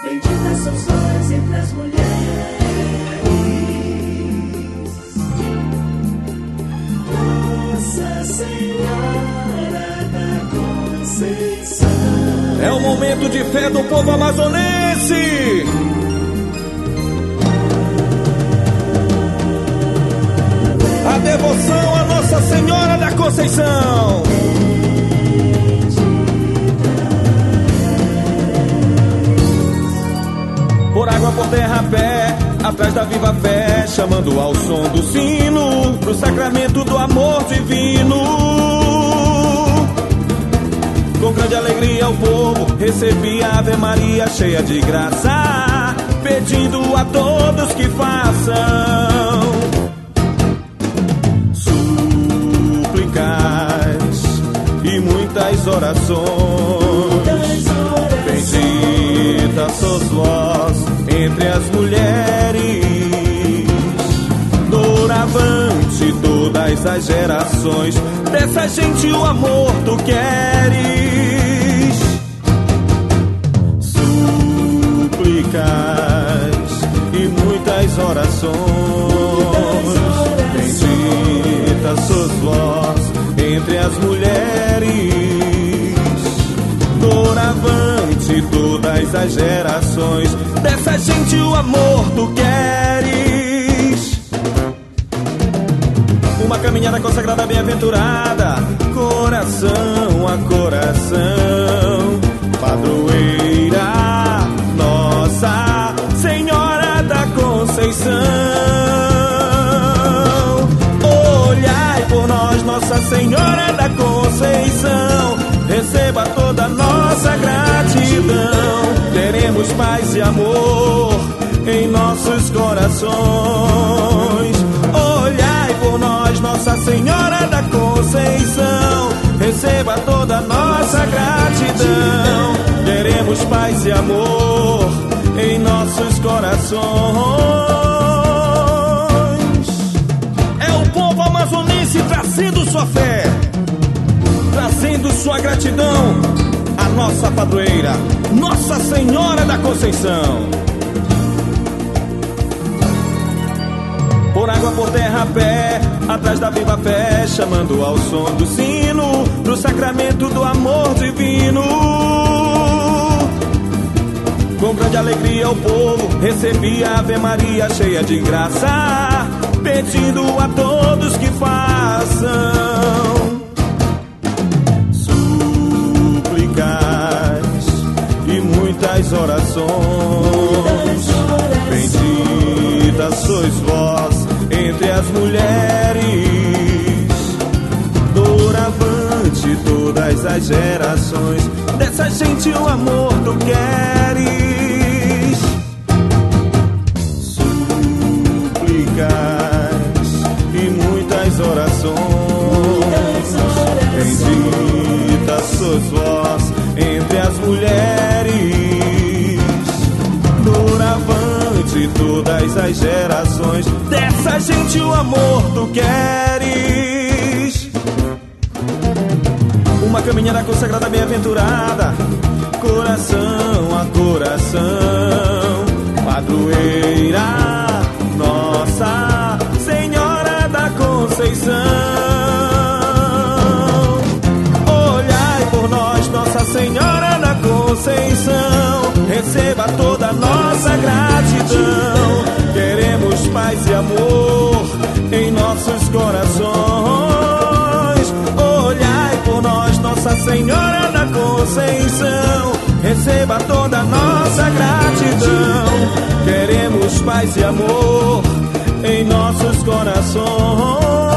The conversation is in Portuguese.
Bendita sois vós entre as mulheres. Nossa Senhora da Conceição. É o momento de fé do povo amazonense. A devoção a Nossa Senhora da Conceição. Por água, por terra, a pé, atrás da viva fé, chamando ao som do sino, pro sacramento do amor divino. Com grande alegria o povo recebia a Ave Maria cheia de graça, pedindo a todos que façam súplicas e muitas orações. Bendita sois vós entre as mulheres, doravante todas as gerações, dessa gente o amor tu queres. Súplicas e muitas orações. Bendita sois vós entre as mulheres, doravante todas as gerações, dessa gente o amor tu queres. Uma caminhada consagrada bem-aventurada, coração a coração, padroeira Nossa Senhora da Conceição. Olhai por nós, Nossa Senhora da Conceição, receba toda a nossa gratidão. Teremos paz e amor em nossos corações. Olhai por nós, Nossa Senhora da Conceição, receba toda a nossa gratidão. Teremos paz e amor em nossos corações. É o povo amazonense trazendo sua fé, trazendo sua gratidão à nossa padroeira, Nossa Senhora da Conceição. Por água, por terra, a pé, atrás da viva fé, chamando ao som do sino, pro sacramento do amor divino. Com grande alegria o povo recebia a Ave Maria cheia de graça, pedindo a todos que façam e muitas orações. Bendita sois vós entre as mulheres, doravante todas as gerações, dessa gente o amor tu queres. Súplicas e muitas orações. Bendita sois vós entre as mulheres, doravante todas as gerações, dessa gente o amor tu queres. Uma caminhada consagrada bem-aventurada, coração a coração, padroeira Nossa Senhora da Conceição. Nossa Senhora da Conceição, receba toda a nossa gratidão. Queremos paz e amor em nossos corações. Olhai por nós, Nossa Senhora da Conceição, receba toda a nossa gratidão. Queremos paz e amor em nossos corações.